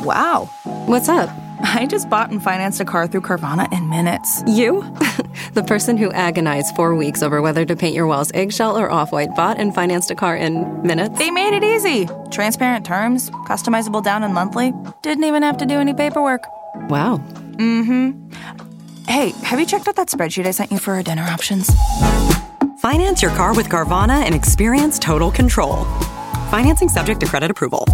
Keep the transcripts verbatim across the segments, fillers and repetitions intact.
Wow. What's up? I just bought and financed a car through Carvana in minutes. You? The person who agonized four weeks over whether to paint your walls eggshell or off-white bought and financed a car in minutes? They made it easy. Transparent terms, customizable down and monthly. Didn't even have to do any paperwork. Wow. Mm-hmm. Hey, have you checked out that spreadsheet I sent you for our dinner options? Finance your car with Carvana and experience total control. Financing subject to credit approval.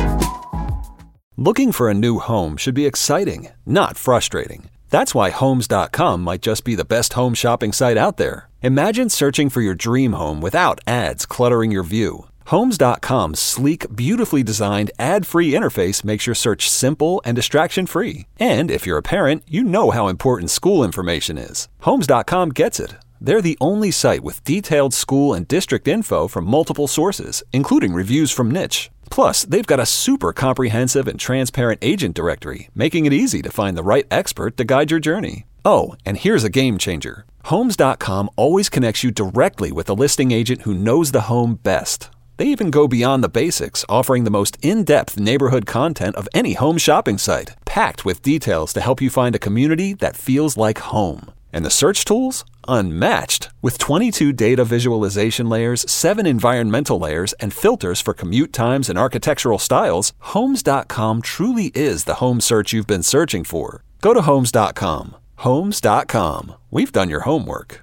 Looking for a new home should be exciting, not frustrating. That's why Homes dot com might just be the best home shopping site out there. Imagine searching for your dream home without ads cluttering your view. Homes dot com's sleek, beautifully designed, ad-free interface makes your search simple and distraction-free. And if you're a parent, you know how important school information is. Homes dot com gets it. They're the only site with detailed school and district info from multiple sources, including reviews from Niche. Plus, they've got a super comprehensive and transparent agent directory, making it easy to find the right expert to guide your journey. Oh, and here's a game changer. Homes dot com always connects you directly with a listing agent who knows the home best. They even go beyond the basics, offering the most in-depth neighborhood content of any home shopping site, packed with details to help you find a community that feels like home. And the search tools? Unmatched. With twenty-two data visualization layers, seven environmental layers, and filters for commute times and architectural styles, Homes dot com truly is the home search you've been searching for. Go to Homes dot com. Homes dot com. We've done your homework.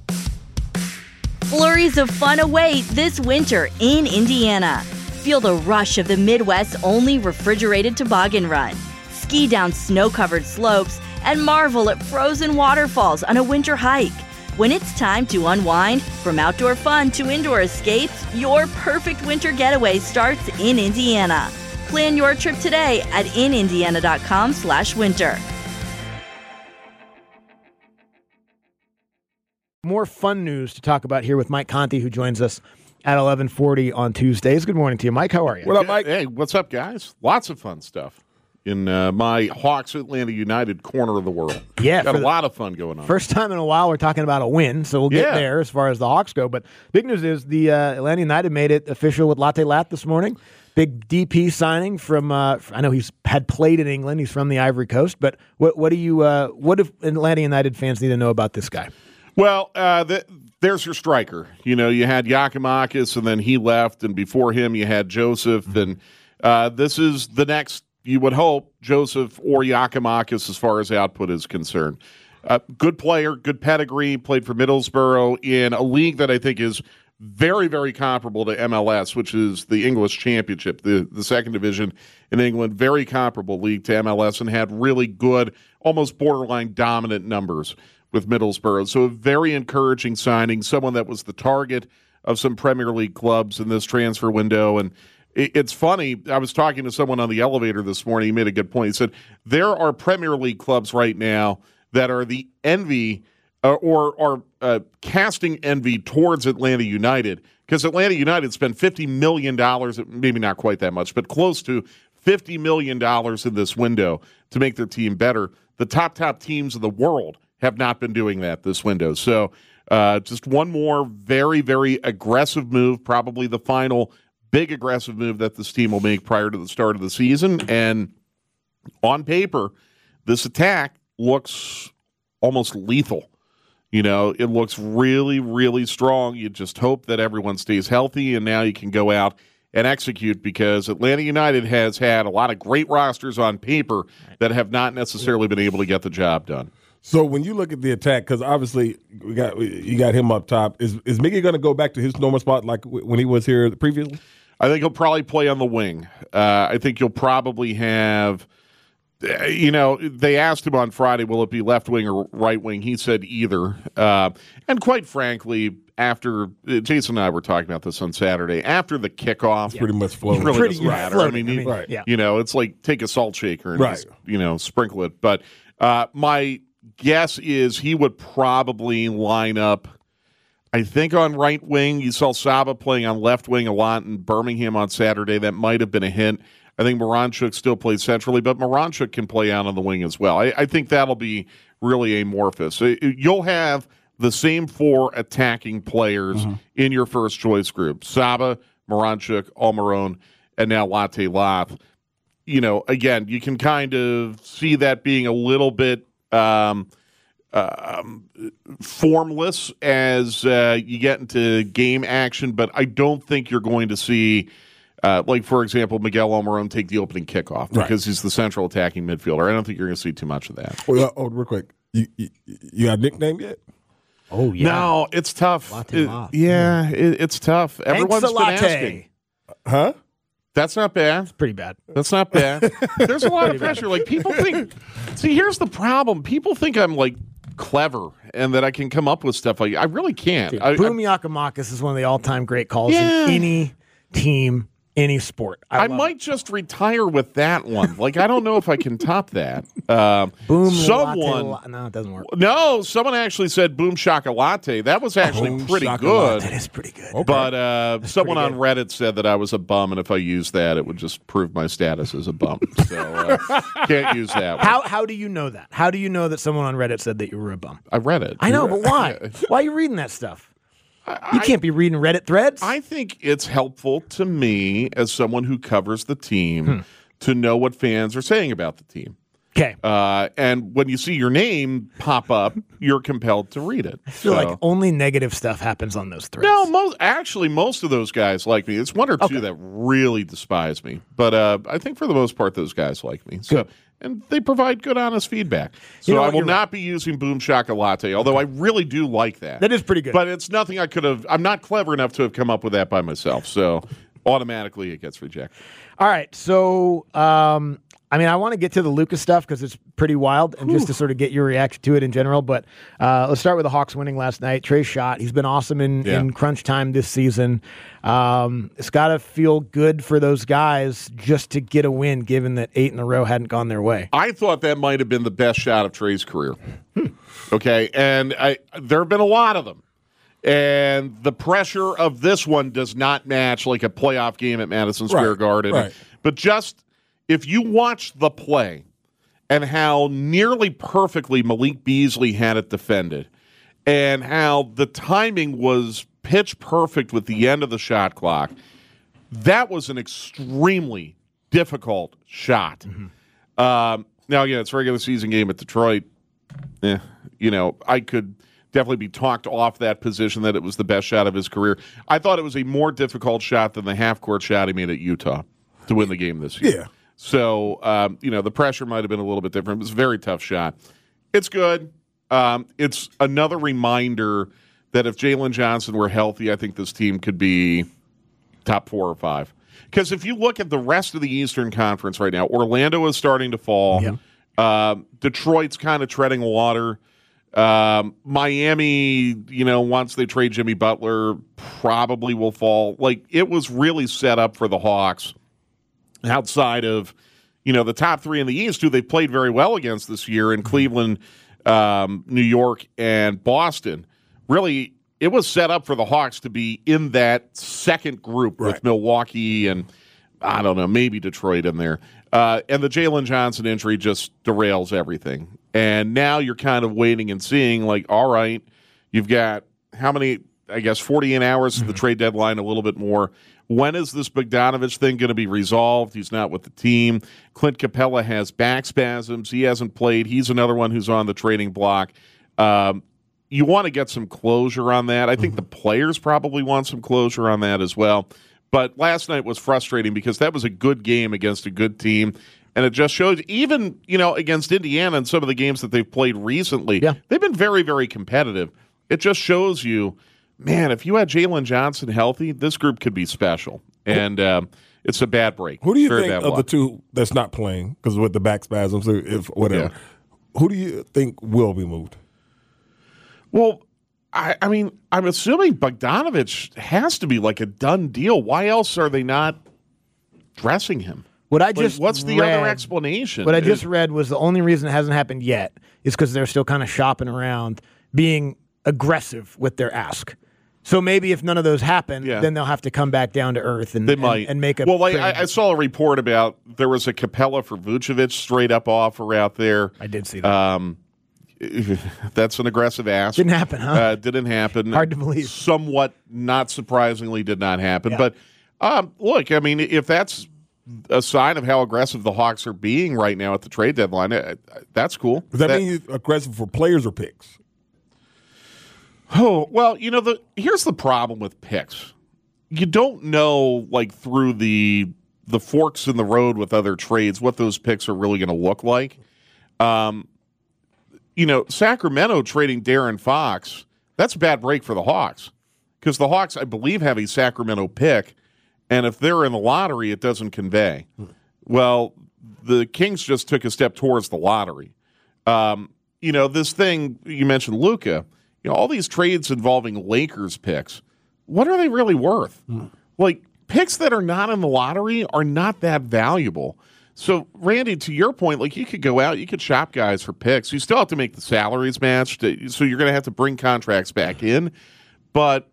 Flurries of fun await this winter in Indiana. Feel the rush of the Midwest's only refrigerated toboggan run. Ski down snow-covered slopes and marvel at frozen waterfalls on a winter hike. When it's time to unwind, from outdoor fun to indoor escapes, your perfect winter getaway starts in Indiana. Plan your trip today at in indiana dot com slash winter. More fun news to talk about here with Mike Conti, who joins us at eleven forty on Tuesdays. Good morning to you, Mike. How are you? What up, Mike? Hey, what's up, guys? Lots of fun stuff in uh, my Hawks Atlanta United corner of the world. Yeah. Got a the lot of fun going on. First time in a while we're talking about a win, so we'll get Yeah. there as far as the Hawks go. But big news is the uh, Atlanta United made it official with Latte Lat this morning. Big D P signing from, uh, I know he's had played in England. He's from the Ivory Coast. But what, what do you, uh, what do Atlanta United fans need to know about this guy? Well, uh, the, there's your striker. You know, you had Giakoumakis, and then he left, and before him you had Joseph. And uh, this is the next, you would hope, Joseph or Giakoumakis as far as output is concerned. Uh, good player, good pedigree, played for Middlesbrough in a league that I think is very, very comparable to M L S, which is the English Championship, the, the second division in England. Very comparable league to M L S, and had really good, almost borderline dominant numbers with Middlesbrough. So a very encouraging signing, someone that was the target of some Premier League clubs in this transfer window. And it, it's funny, I was talking to someone on the elevator this morning. He made a good point. He said, there are Premier League clubs right now that are the envy uh, or are uh, casting envy towards Atlanta United, because Atlanta United spent fifty million dollars, maybe not quite that much, but close to fifty million dollars in this window to make their team better. The top, top teams of the world have not been doing that this window. So uh, just one more very, very aggressive move, probably the final big aggressive move that this team will make prior to the start of the season. And on paper, this attack looks almost lethal. You know, it looks really, really strong. You just hope that everyone stays healthy, and now you can go out and execute, because Atlanta United has had a lot of great rosters on paper that have not necessarily been able to get the job done. So when you look at the attack, because obviously we got you got him up top, is is Mickey going to go back to his normal spot like when he was here previously? I think he'll probably play on the wing. Uh, I think you'll probably have, you know, they asked him on Friday, will it be left wing or right wing? He said either. Uh, and quite frankly, after Jason and I were talking about this on Saturday, after the kickoff, it's pretty much floating. It really Pretty doesn't matter. floating. I mean, I mean, you, right. yeah. you know, it's like take a salt shaker and Right. just, you know, sprinkle it. But uh, my guess is he would probably line up, I think, on right wing. You saw Saba playing on left wing a lot in Birmingham on Saturday. That might have been a hint. I think Moranchuk still plays centrally, but Moranchuk can play out on the wing as well. I, I think that'll be really amorphous. You'll have the same four attacking players mm-hmm. in your first choice group: Saba, Moranchuk, Almiron, and now Latte Lath. you know, again, you can kind of see that being a little bit um, um, formless as uh, you get into game action, but I don't think you're going to see, uh, like, for example, Miguel Almiron take the opening kickoff because Right. he's the central attacking midfielder. I don't think you're going to see too much of that. Oh, yeah, oh real quick. You, you, you got a nickname yet? Oh, yeah. No, it's tough. Latte It- Moth. yeah, it, it's tough. Everyone's been Thanks a latte. asking. Huh? That's not bad. Pretty bad. That's not bad. There's a lot of pressure. Like, people think, see, here's the problem. People think I'm, like, clever and that I can come up with stuff like I really can't. Dude, I, Boom I, Yakamakis is one of the all-time great calls Yeah. in any team, any sport. I, I love might just retire with that one. Like, I don't know if I can top that. Um, it. Boom someone, latte, la- no, it doesn't work. no, someone actually said Boom Shaka Latte. That was actually Boom pretty Shaka good. That is pretty good. Okay. But uh, someone pretty on Reddit said that I was a bum, and if I used that, it would just prove my status as a bum. So uh, can't use that one. How how do you know that? How do you know that someone on Reddit said that you were a bum? I read it. I know, but why? Why are you reading that stuff? You can't be reading Reddit threads. I think it's helpful to me as someone who covers the team Hmm. to know what fans are saying about the team. Okay. Uh, and when you see your name pop up, you're compelled to read it. I feel like only negative stuff happens on those threads. No, most actually most of those guys like me. It's one or two Okay. that really despise me, but uh, I think for the most part, those guys like me. So, and they provide good, honest feedback. So You know I what, will you're not be using Boom Shaka Latte, although I really do like that. That is pretty good. But it's nothing I could have. I'm not clever enough to have come up with that by myself. So automatically, it gets rejected. All right. So, um, I mean, I want to get to the Lucas stuff because it's pretty wild and just to sort of get your reaction to it in general. But uh, let's start with the Hawks winning last night. Trey Shot, he's been awesome in, Yeah. in crunch time this season. Um, it's got to feel good for those guys just to get a win, given that eight in a row hadn't gone their way. I thought that might have been the best shot of Trey's career. Okay, and I, there have been a lot of them. And the pressure of this one does not match like a playoff game at Madison Square Right, Garden. right. But just if you watch the play and how nearly perfectly Malik Beasley had it defended and how the timing was pitch perfect with the end of the shot clock, that was an extremely difficult shot. Mm-hmm. Um, now, again, it's a regular season game at Detroit. Eh, you know, I could definitely be talked off that position that it was the best shot of his career. I thought it was a more difficult shot than the half-court shot he made at Utah to win the game this year. Yeah. So, um, you know, the pressure might have been a little bit different. It was a very tough shot. It's good. Um, it's another reminder that if Jalen Johnson were healthy, I think this team could be top four or five. Because if you look at the rest of the Eastern Conference right now, Orlando is starting to fall. Yeah. Um, Detroit's kind of treading water. Um, Miami, you know, once they trade Jimmy Butler, probably will fall. Like, it was really set up for the Hawks outside of, you know, the top three in the East, who they played very well against this year in Cleveland, um, New York, and Boston. Really, it was set up for the Hawks to be in that second group with Right. Milwaukee and, I don't know, maybe Detroit in there. Uh, and the Jalen Johnson injury just derails everything. And now you're kind of waiting and seeing, like, all right, you've got how many, I guess, forty-eight hours to the trade deadline, a little bit more. When is this Bogdanovich thing going to be resolved? He's not with the team. Clint Capella has back spasms. He hasn't played. He's another one who's on the trading block. Um, you want to get some closure on that. I think the players probably want some closure on that as well. But last night was frustrating because that was a good game against a good team. And it just shows, even, you know, against Indiana and some of the games that they've played recently, Yeah. they've been very, very competitive. It just shows you, man, if you had Jalen Johnson healthy, this group could be special. And um, it's a bad break. Who do you Very think bad of the luck. two that's not playing because with the back spasms, or if whatever? Yeah. Who do you think will be moved? Well, I, I mean, I'm assuming Bogdanovich has to be like a done deal. Why else are they not dressing him? What I Like, just what's the read, other explanation? What I just Is- read was the only reason it hasn't happened yet is because they're still kind of shopping around, being aggressive with their ask. So maybe if none of those happen, Yeah. then they'll have to come back down to earth and They and, might and make a well. Like, trade. I, I saw a report about there was a Capella for Vucevic straight up offer out there. I did see that. Um, that's an aggressive ask. Didn't happen, huh? Uh, didn't happen. Hard to believe. Somewhat not surprisingly, did not happen. Yeah. But um, look, I mean, if that's a sign of how aggressive the Hawks are being right now at the trade deadline. Uh, That's cool. Does that, that mean he's aggressive for players or picks? Oh, well, you know, the here's the problem with picks. You don't know, like, through the the forks in the road with other trades, what those picks are really going to look like. Um, you know, Sacramento trading Darren Fox, that's a bad break for the Hawks. Because the Hawks, I believe, have a Sacramento pick, and if they're in the lottery, it doesn't convey. Well, the Kings just took a step towards the lottery. Um, you know, this thing, you mentioned Luka, you know, all these trades involving Lakers picks, what are they really worth? Mm. Like, picks that are not in the lottery are not that valuable. So, Randy, to your point, like, you could go out, you could shop guys for picks. You still have to make the salaries match, to, so you're going to have to bring contracts back in. But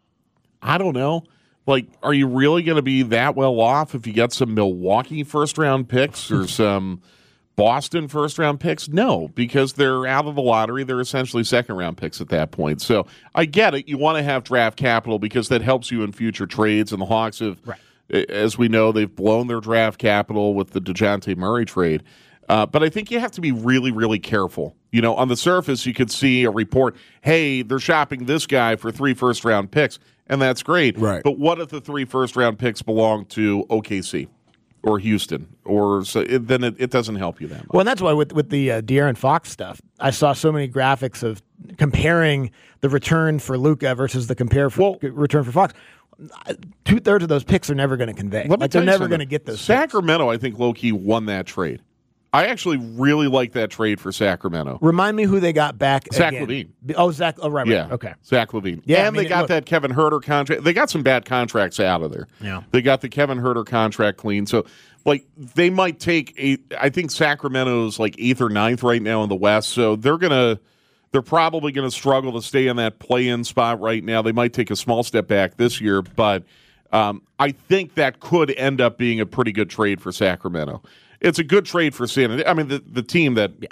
I don't know. Like, are you really going to be that well off if you get some Milwaukee first-round picks or some Boston first-round picks? No, because they're out of the lottery. They're essentially second-round picks at that point. So I get it. You want to have draft capital because that helps you in future trades, and the Hawks have, right. as we know, they've blown their draft capital with the DeJounte Murray trade. Uh, but I think you have to be really, really careful. You know, on the surface, you could see a report, hey, they're shopping this guy for three first-round picks. And that's great. Right. But what if the three first-round picks belong to O K C or Houston? Or so it, then it, it doesn't help you that much. Well, and that's why with, with the uh, De'Aaron Fox stuff, I saw so many graphics of comparing the return for Luka versus the compare for, well, return for Fox. Two-thirds of those picks are never going to convey. Like, they're never going to get those Sacramento, picks. I think, low-key won that trade. I actually really like that trade for Sacramento. Remind me who they got back Zach again. LaVine. Oh, Zach. Oh, right, right. Yeah. Okay. Zach LaVine. Yeah, and I mean, they got look, that Kevin Huerter contract. They got some bad contracts out of there. Yeah. They got the Kevin Huerter contract clean. So, like, they might take a. I think Sacramento's like eighth or ninth right now in the West. So they're gonna. They're probably going to struggle to stay in that play-in spot right now. They might take a small step back this year, but um, I think that could end up being a pretty good trade for Sacramento. It's a good trade for San. I mean, the, the team that yeah.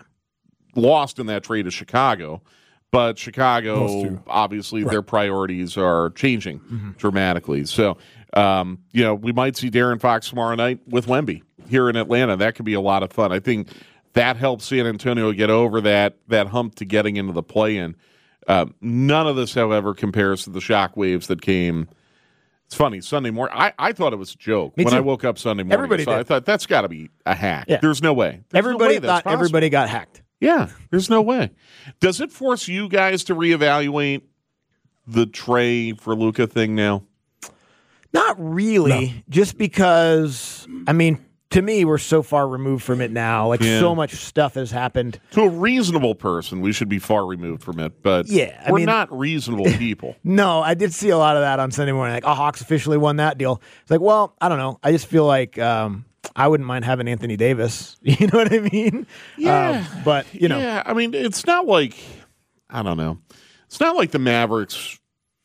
lost in that trade is Chicago, but Chicago, obviously, right. their priorities are changing mm-hmm. dramatically. So, um, you know, we might see Darren Fox tomorrow night with Wemby here in Atlanta. That could be a lot of fun. I think that helps San Antonio get over that that hump to getting into the play-in. Uh, none of this, however, compares to the shockwaves that came. It's funny, Sunday morning, I, I thought it was a joke Me when too. I woke up Sunday morning. Everybody so did. I thought, that's got to be a hack. Yeah. There's no way. There's everybody no way thought everybody got hacked. Yeah, there's no way. Does it force you guys to reevaluate the Trey for Luka thing now? Not really, no. Just because, I mean, to me, we're so far removed from it now. Like, yeah. so much stuff has happened. To a reasonable person, we should be far removed from it, but yeah, I we're mean, not reasonable people. No, I did see a lot of that on Sunday morning. Like, oh, Hawks officially won that deal. It's like, well, I don't know. I just feel like um, I wouldn't mind having Anthony Davis. You know what I mean? Yeah. Um, but, you know. Yeah, I mean, it's not like, I don't know. It's not like the Mavericks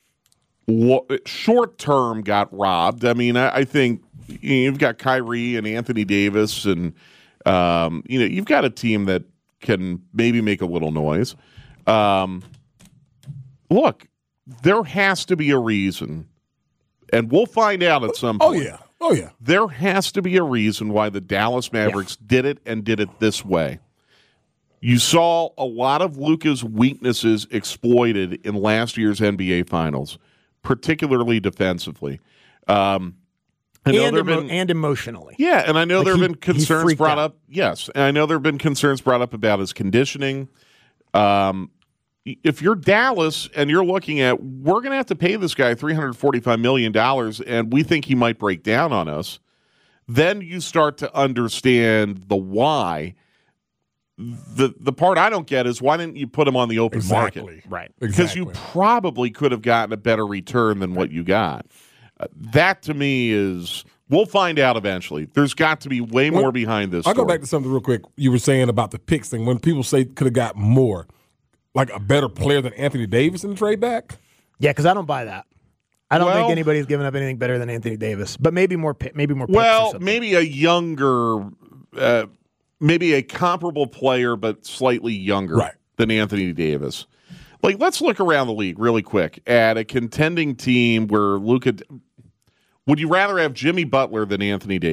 short term got robbed. I mean, I, I think you've got Kyrie and Anthony Davis, and um, you know, you've got a team that can maybe make a little noise. Um, look, there has to be a reason, and we'll find out at some point. Oh yeah, oh yeah. There has to be a reason why the Dallas Mavericks yeah. did it and did it this way. You saw a lot of Luka's weaknesses exploited in last year's N B A Finals, particularly defensively. Um, I know and, there emo- been, and emotionally. Yeah, and I know like there have he, been concerns brought out. up. Yes, and I know there have been concerns brought up about his conditioning. Um, if you're Dallas and you're looking at, we're going to have to pay this guy three hundred forty-five million dollars, and we think he might break down on us, then you start to understand the why. The the part I don't get is, why didn't you put him on the open exactly. market? Right. Because exactly. you probably could have gotten a better return than what you got. Uh, that, to me, is, we'll find out eventually. There's got to be way well, more behind this I'll story. go back to something real quick. You were saying about the picks thing. When people say could have got more, like a better player than Anthony Davis in the trade back? Yeah, because I don't buy that. I don't well, think anybody's given up anything better than Anthony Davis. But maybe more maybe more picks Well, or something. maybe a younger, uh, maybe a comparable player, but slightly younger right. than Anthony Davis. Like, let's look around the league really quick at a contending team where Luka. Would you rather have Jimmy Butler than Anthony Davis?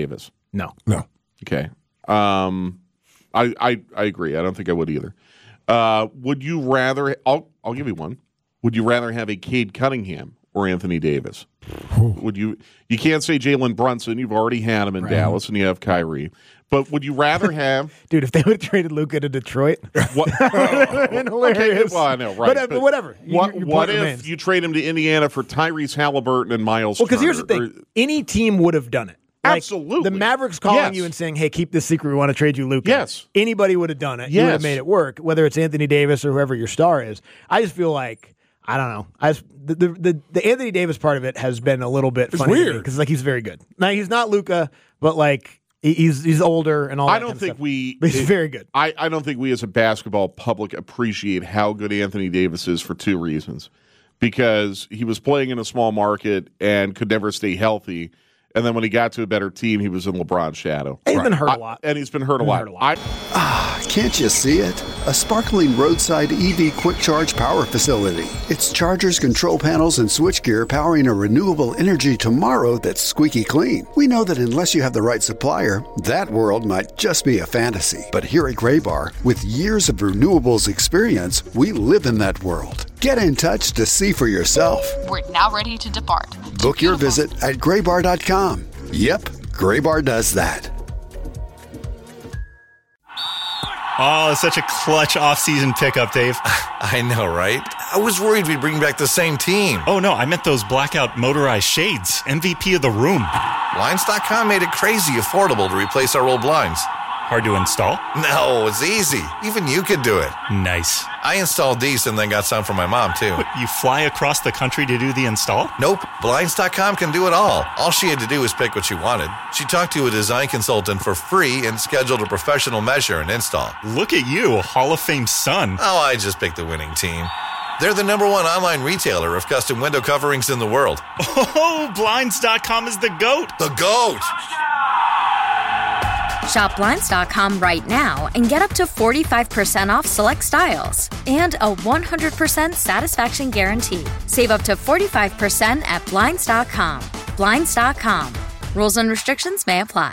No. No. Okay. Um, I, I I agree. I don't think I would either. Uh, would you rather? I'll I'll give you one. Would you rather have a Cade Cunningham or Anthony Davis? Would you? You can't say Jalen Brunson. You've already had him in Right. Dallas, and you have Kyrie. But would you rather have? Dude, if they would have traded Luka to Detroit, what? that would have been hilarious. Okay, well, I know, right? But, uh, but whatever. What, Your- your what point if remains. you trade him to Indiana for Tyrese Halliburton and Miles? Well, because here's the Turner? thing: any team would have done it. Like, Absolutely. the Mavericks calling Yes. you and saying, "Hey, keep this secret. We want to trade you, Luka." Yes. Anybody would have done it. You would have Yes. made it work. Whether it's Anthony Davis or whoever your star is. I just feel like I don't know. I just, the, the the the Anthony Davis part of it has been a little bit It's funny weird. because like he's very good. Now he's not Luka, but like he- he's he's older and all. I that don't kind of think stuff. we. But he's it- very good. I, I don't think we as a basketball public appreciate how good Anthony Davis is for two reasons. Because he was playing in a small market and could never stay healthy. And then when he got to a better team, he was in LeBron's shadow. He's been hurt a I- lot. and he's been hurt a Been lot. hurt a lot. I, Can't you see it? A sparkling roadside E V quick charge power facility. It's chargers, control panels, and switchgear powering a renewable energy tomorrow that's squeaky clean. We know that unless you have the right supplier, that world might just be a fantasy. But here at Gray Bar, with years of renewables experience, we live in that world. Get in touch to see for yourself. We're now ready to depart. Book your visit at graybar dot com. Yep, Gray Bar does that. Oh, such a clutch off-season pickup, Dave. I know, right? I was worried we'd bring back the same team. Oh, no, I meant those blackout motorized shades. M V P of the room. Blinds dot com made it crazy affordable to replace our old blinds. Hard to install? No, it's easy. Even you could do it. Nice. I installed these and then got some for my mom, too. What, you fly across the country to do the install? Nope. Blinds dot com can do it all. All she had to do was pick what she wanted. She talked to a design consultant for free and scheduled a professional measure and install. Look at you, a Hall of Fame son. Oh, I just picked the winning team. They're the number one online retailer of custom window coverings in the world. Oh, Blinds dot com is the GOAT. The GOAT! Shop Blinds dot com right now and get up to forty-five percent off select styles and a one hundred percent satisfaction guarantee. Save up to forty-five percent at Blinds dot com. Blinds dot com. Rules and restrictions may apply.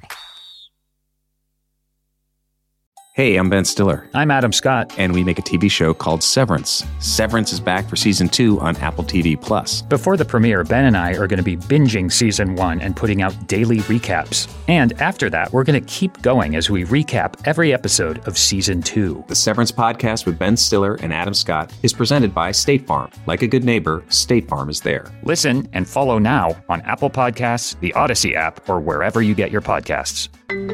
Hey, I'm Ben Stiller. I'm Adam Scott. And we make a T V show called Severance. Severance is back for season two on Apple T V Plus. Before the premiere, Ben and I are going to be binging season one and putting out daily recaps. And after that, we're going to keep going as we recap every episode of season two. The Severance podcast with Ben Stiller and Adam Scott is presented by State Farm. Like a good neighbor, State Farm is there. Listen and follow now on Apple Podcasts, the Odyssey app, or wherever you get your podcasts.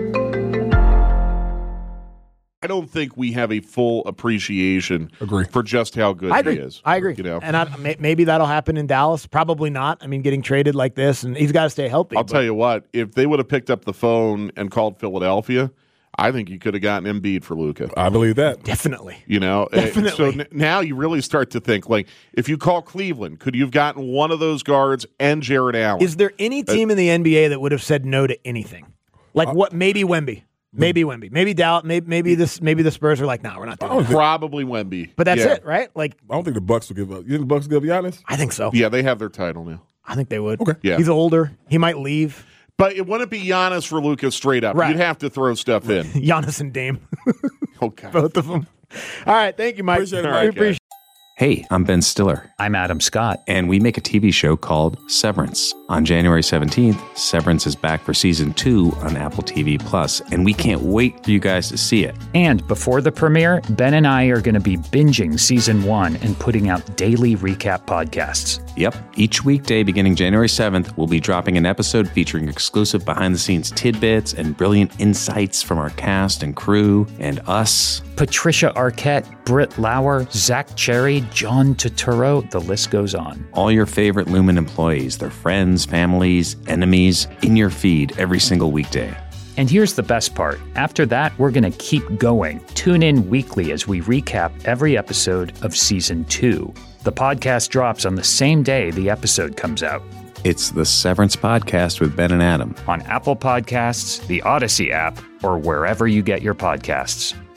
I don't think we have a full appreciation Agree. for just how good I agree. he is. I agree. You know, and I, may, maybe that'll happen in Dallas. Probably not. I mean, getting traded like this, and he's got to stay healthy. I'll but- tell you what, if they would have picked up the phone and called Philadelphia, I think you could have gotten Embiid for Luka. I believe that. Definitely. You know, Definitely. so n- now you really start to think, like, if you call Cleveland, could you have gotten one of those guards and Jared Allen? Is there any team in the N B A that would have said no to anything? Like Uh, what? Maybe Wemby. Maybe Wemby. Maybe Dallas. Maybe, maybe this. Maybe the Spurs are like, no, we're not doing that. Probably Wemby. But that's Yeah. it, right? Like, I don't think the Bucks will give up. You think the Bucks will give Giannis? I think so. Yeah, they have their title now. I think they would. Okay. Yeah. He's older. He might leave. But it wouldn't be Giannis for Luka straight up. Right. You'd have to throw stuff in. Giannis and Dame. Oh, God. Both of them. All right. Thank you, Mike. Appreciate it, I Mike. appreciate Hey, I'm Ben Stiller. I'm Adam Scott. And we make a T V show called Severance. On January seventeenth, Severance is back for season two on Apple T V Plus, and we can't wait for you guys to see it. And before the premiere, Ben and I are going to be binging season one and putting out daily recap podcasts. Yep, each weekday beginning January seventh, we'll be dropping an episode featuring exclusive behind-the-scenes tidbits and brilliant insights from our cast and crew and us. Patricia Arquette, Britt Lauer, Zach Cherry, John Turturro, the list goes on. All your favorite Lumen employees, their friends, families, enemies, in your feed every single weekday. And here's the best part. After that, we're going to keep going. Tune in weekly as we recap every episode of season two. The podcast drops on the same day the episode comes out. It's the Severance Podcast with Ben and Adam. On Apple Podcasts, the Odyssey app, or wherever you get your podcasts.